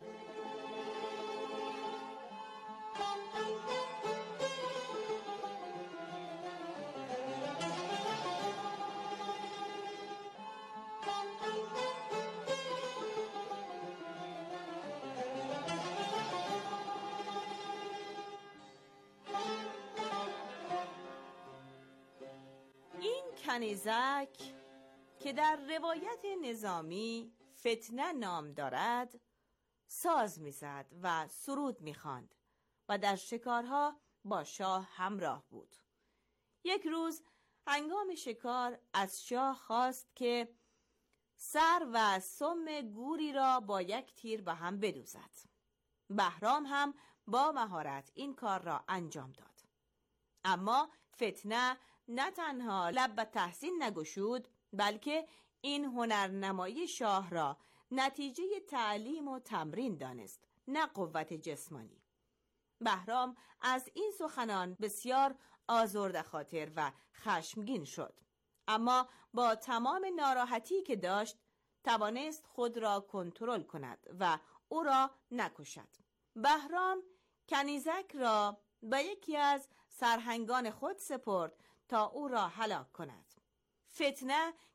کنیزک که در روایت نظامی فتنه نام دارد، ساز میزد و سرود میخواند و در شکارها با شاه همراه بود. یک روز هنگام شکار از شاه خواست که سر و سم گوری را با یک تیر به هم بدوزد. بهرام هم با مهارت این کار را انجام داد. اما فتنه نه تنها لب به تحسین نگشود، بلکه این هنرنمایی شاه را نتیجه تعلیم و تمرین دانست، نه قوت جسمانی. بهرام از این سخنان بسیار آزرده خاطر و خشمگین شد، اما با تمام ناراحتی که داشت توانست خود را کنترل کند و او را نکشد. بهرام کنیزک را به یکی از سرهنگان خود سپرد تا او را هلاک کند. فتنه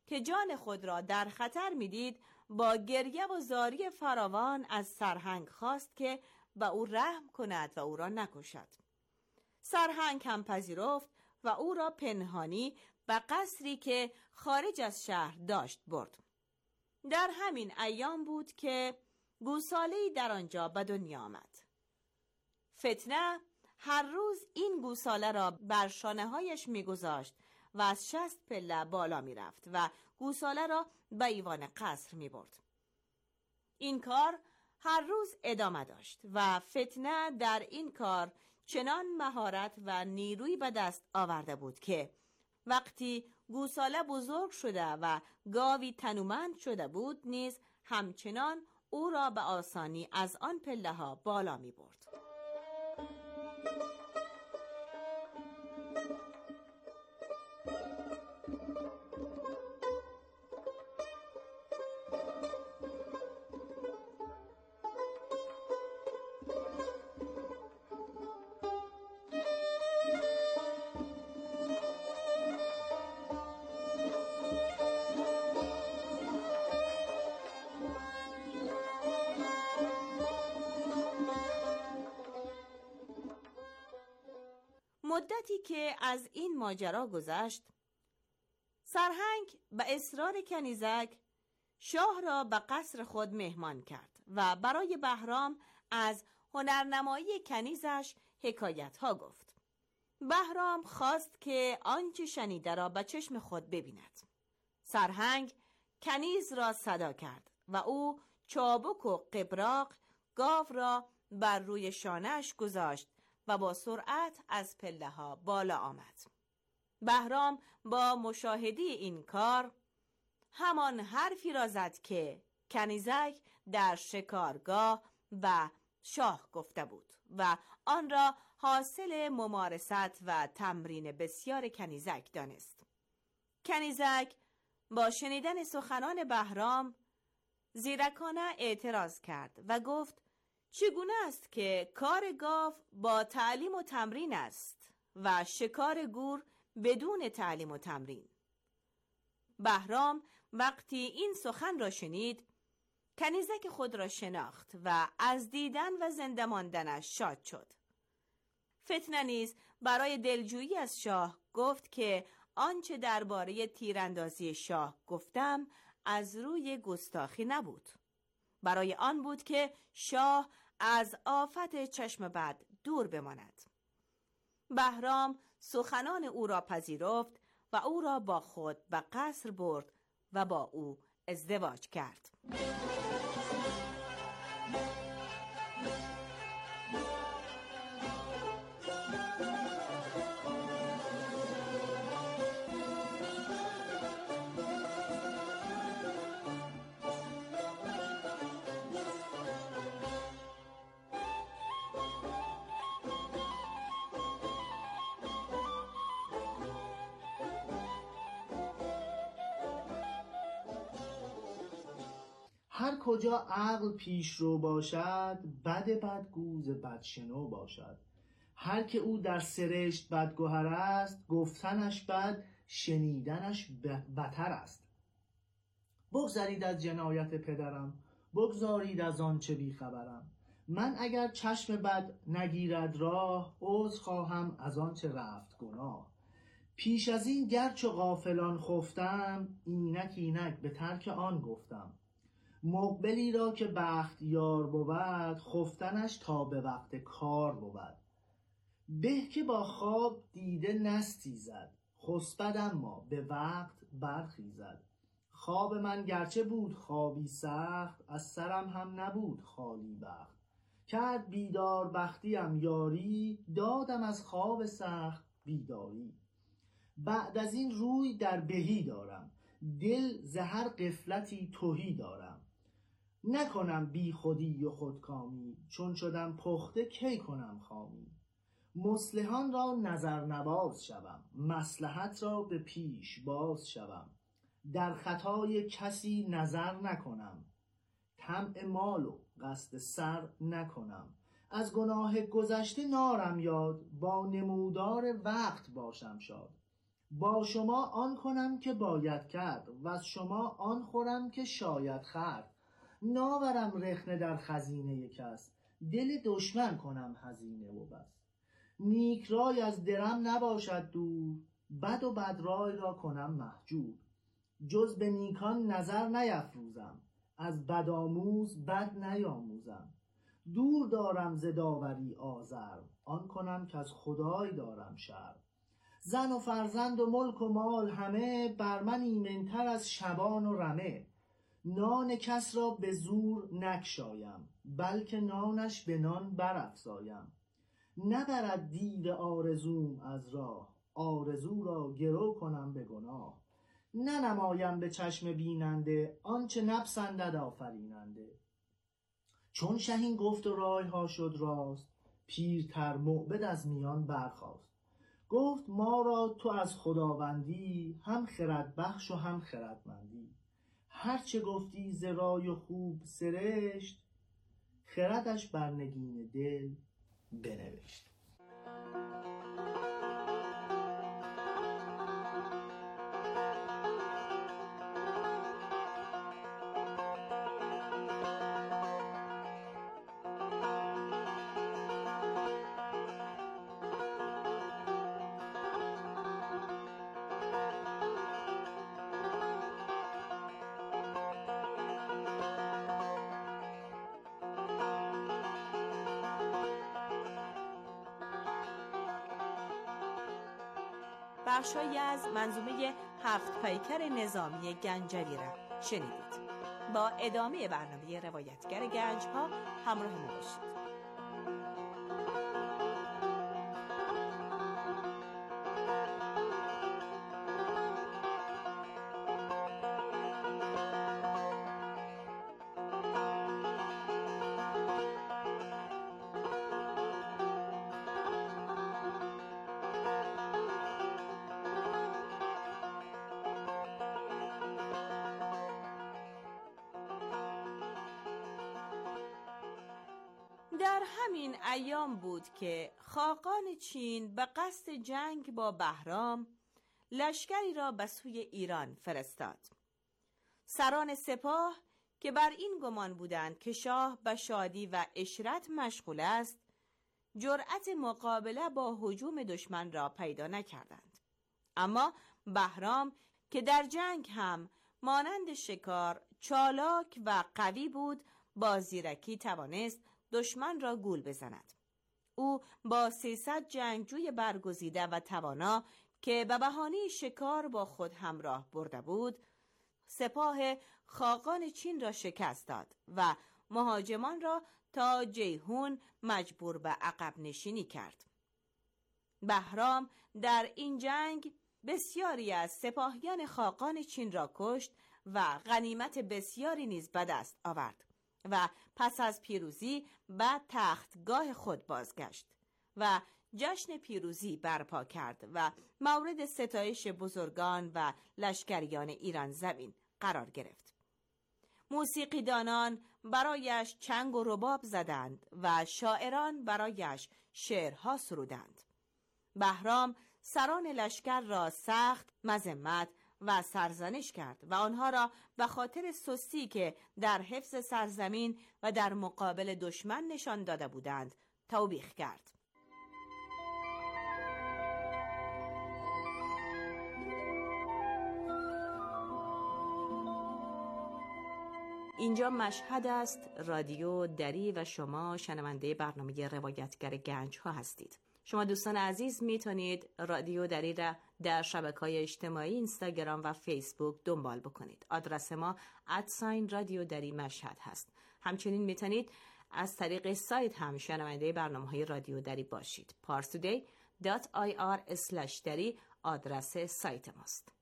که جان خود را در خطر می‌دید، با گریه و زاری فراوان از سرهنگ خواست که به او رحم کند و او را نکشد. سرهنگ هم پذیرفت و او را پنهانی به قصری که خارج از شهر داشت برد. در همین ایام بود که گوساله‌ای در آنجا به دنیا آمد. فتنه هر روز این گوساله را بر شانه‌هایش می‌گذاشت و از 60 پله بالا می‌رفت و گوساله را به ایوان قصر می‌برد. این کار هر روز ادامه داشت و فتنه در این کار چنان مهارت و نیروی به دست آورده بود که وقتی گوساله بزرگ شده و گاوی تنومند شده بود نیز همچنان او را به آسانی از آن پله ها بالا می برد. مدتی که از این ماجرا گذشت، سرهنگ به اصرار کنیزک شاه را به قصر خود مهمان کرد و برای بهرام از هنرنمایی کنیزش حکایت ها گفت. بهرام خواست که آنچه شنیده را به چشم خود ببیند. سرهنگ کنیز را صدا کرد و او چابک و قبراق گاو را بر روی شانه‌اش گذاشت و با سرعت از پله ها بالا آمد. بهرام با مشاهده این کار همان حرفی را زد که کنیزک در شکارگاه و شاه گفته بود و آن را حاصل ممارست و تمرین بسیار کنیزک دانست. کنیزک با شنیدن سخنان بهرام زیرکانه اعتراض کرد و گفت چگونه است که کار گاو با تعلیم و تمرین است و شکار گور بدون تعلیم و تمرین؟ بهرام وقتی این سخن را شنید، کنیزک خود را شناخت و از دیدن و زنده ماندنش شاد شد. فتنه نیز برای دلجویی از شاه گفت که آنچه درباره تیراندازی شاه گفتم از روی گستاخی نبود، برای آن بود که شاه از آفت چشم بد دور بماند. بهرام سخنان او را پذیرفت و او را با خود به قصر برد و با او ازدواج کرد. هر کجا عقل پیش رو باشد، بد بدگوز بدشنو باشد. هر که او در سرشت بدگوهر است، گفتنش بد، شنیدنش بتر است. بگذرید از جنایت پدرم، بگذارید از آن چه بی خبرم. من اگر چشم بد نگیرد راه، عذر خواهم از آن چه رفت گناه. پیش از این گرچه غافلان خفتم، اینک به ترک آن گفتم. مقبلی را که بخت یار بود، خفتنش تا به وقت کار بود. به که با خواب دیده نستیزد، خسبد اما به وقت برخیزد. خواب من گرچه بود خوابی سخت، از سرم هم نبود خالی بخت. کرد بیدار بختیم یاری، دادم از خواب سخت بیداری. بعد از این روی در بهی دارم، دل ز هر غفلتی تهی دارم. نکنم بی خودی و خودکامی، چون شدم پخته کی کنم خامی. مصلحان را نظر نواز شوم، مصلحت را به پیش باز شوم. در خطای کسی نظر نکنم، طمع مال و قصد سر نکنم. از گناه گذشته نارم یاد، با نمودار وقت باشم شاد. با شما آن کنم که باید کرد و از شما آن خورم که شاید خورد. ناورم رخنه در خزینه کس، دل دشمن کنم هزینه و بس. نیک رای از درم نباشد دور، بد و بدرای را کنم مهجور. جز به نیکان نظر نیفروزم، از بدآموز بد نیاموزم. دور دارم ز داوری آزرم، آن کنم که از خدای دارم شرم. زن و فرزند و ملک و مال همه، بر من ایمن‌تر از شبان و رمه. نان کس را به زور نگشایم، بلکه نانش به نان برافزایم. نبرد دیو آرزوم از راه، آرزو را گرو کنم به گناه. ننمایم به چشم بیننده، آنچه نپسندد آفریننده. چون شهین گفت و رای ها شد راست، پیرتر موبد از میان برخاست. گفت ما را تو از خداوندی، هم خرد بخش و هم خردمندی. هرچه گفتی ز رای و خوب سرشت، خردش بر نگین دل بنوشت. بخشایی از منظومه 7 پیکر نظامی گنجوی را شنیدید. با ادامه برنامه روایتگر گنجها همراه ما باشید. در همین ایام بود که خاقان چین به قصد جنگ با بهرام لشکری را به سوی ایران فرستاد. سران سپاه که بر این گمان بودند که شاه به شادی و عشرت مشغول است، جرأت مقابله با هجوم دشمن را پیدا نکردند. اما بهرام که در جنگ هم مانند شکار چالاک و قوی بود، با زیرکی توانست دشمن را گول بزند. او با 300 جنگجوی برگزیده و توانا که به بهانه شکار با خود همراه برده بود، سپاه خاقان چین را شکست داد و مهاجمان را تا جیهون مجبور به عقب نشینی کرد. بهرام در این جنگ بسیاری از سپاهیان خاقان چین را کشت و غنیمت بسیاری نیز به دست آورد و پس از پیروزی به تختگاه خود بازگشت و جشن پیروزی برپا کرد و مورد ستایش بزرگان و لشکریان ایران زمین قرار گرفت. موسیقیدانان برایش چنگ و رباب زدند و شاعران برایش شعرها سرودند. بهرام سران لشکر را سخت مذمت و سرزنش کرد و آنها را به خاطر سستی که در حفظ سرزمین و در مقابل دشمن نشان داده بودند توبیخ کرد. اینجا مشهد است، رادیو دری و شما شنونده برنامه روایتگر گنج ها هستید. شما دوستان عزیز میتونید رادیو دری را در شبکه‌های اجتماعی اینستاگرام و فیسبوک دنبال بکنید. آدرس ما @رادیو دری مشهد هست. همچنین میتونید از طریق سایت هم شنونده برنامه‌های رادیو دری باشید. parstoday.ir/dari آدرس سایت ماست.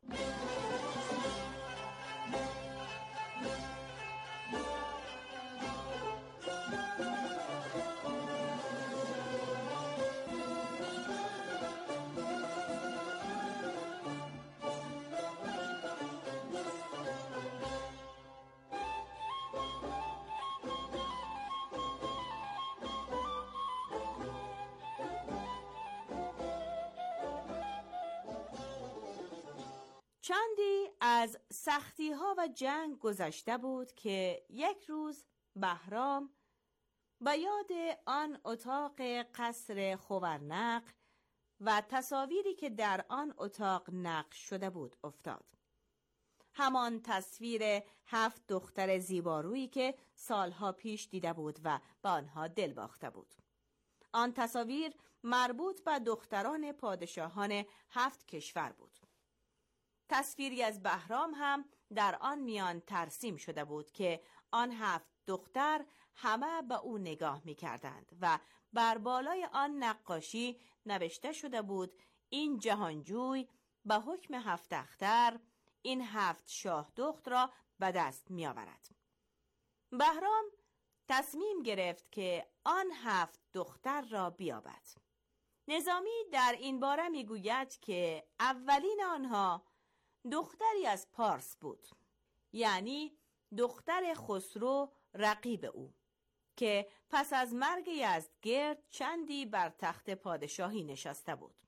از سختی ها و جنگ گذشته بود که یک روز بهرام به یاد آن اتاق قصر خوارنق و تصاویری که در آن اتاق نقش شده بود افتاد. همان تصویر 7 دختر زیبارویی که سالها پیش دیده بود و به آنها دل باخته بود. آن تصاویر مربوط به دختران پادشاهان 7 کشور بود. تصویری از بهرام هم در آن میان ترسیم شده بود که آن 7 دختر همه به او نگاه می کردند و بر بالای آن نقاشی نوشته شده بود این جهانجوی به حکم 7 اختر این 7 شاه دخت را به دست می آورد. بهرام تصمیم گرفت که آن 7 دختر را بیابد. نظامی در این باره می گوید که اولین آنها دختری از پارس بود، یعنی دختر خسرو رقیب او که پس از مرگ یزدگرد چندی بر تخت پادشاهی نشسته بود.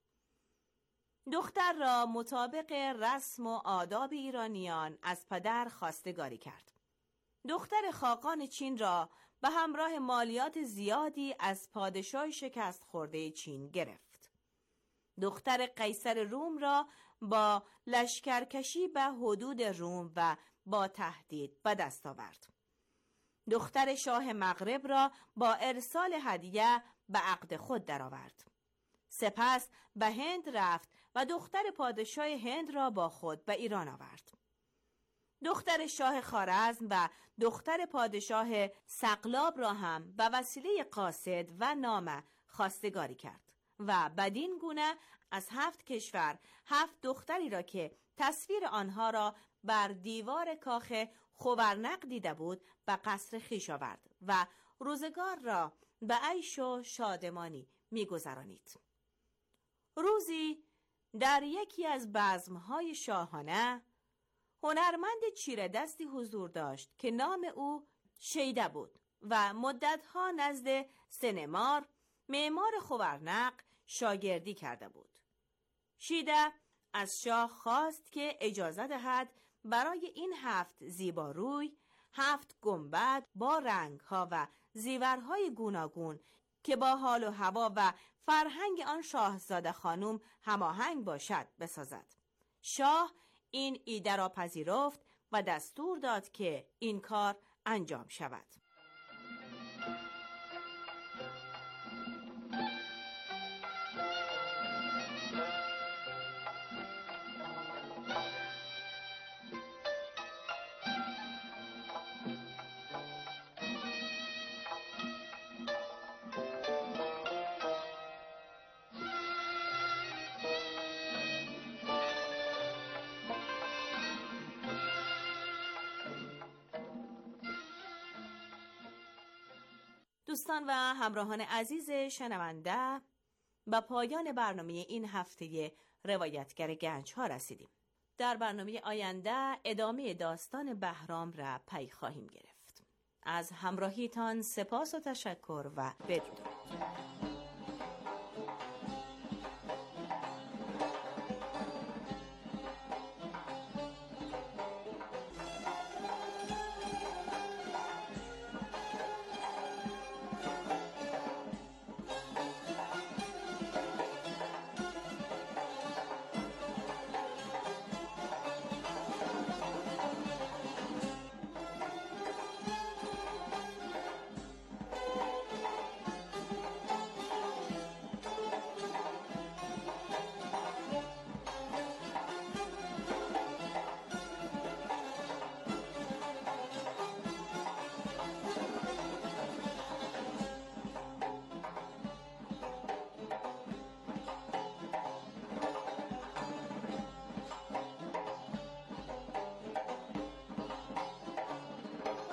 دختر را مطابق رسم و آداب ایرانیان از پدر خواستگاری کرد. دختر خاقان چین را به همراه مالیات زیادی از پادشاه شکست خورده چین گرفت. دختر قیصر روم را با لشکرکشی به حدود روم و با تهدید به دست آورد. دختر شاه مغرب را با ارسال هدیه به عقد خود درآورد. سپس به هند رفت و دختر پادشاه هند را با خود به ایران آورد. دختر شاه خوارزم و دختر پادشاه سقلاب را هم به وسیله قاصد و نامه خواستگاری کرد و بدین گونه از 7 کشور 7 دختری را که تصویر آنها را بر دیوار کاخ خوارنق دیده بود به قصر خویش آورد و روزگار را به عیش و شادمانی می‌گذرانید. روزی در یکی از بزم‌های شاهانه هنرمند چیره دستی حضور داشت که نام او شیده بود و مدتها نزد سنمار معمار خوارنق شاگردی کرده بود. شیده از شاه خواست که اجازه دهد برای این 7 زیباروی 7 گنبد با رنگ‌ها و زیورهای گوناگون که با حال و هوا و فرهنگ آن شاهزاده خانم هماهنگ باشد بسازد. شاه این ایده را پذیرفت و دستور داد که این کار انجام شود. دوستان و همراهان عزیز شنونده، به پایان برنامه این هفته روایتگر گنج ها رسیدیم. در برنامه آینده ادامه داستان بهرام را پی خواهیم گرفت. از همراهیتان سپاس و تشکر و بدرود.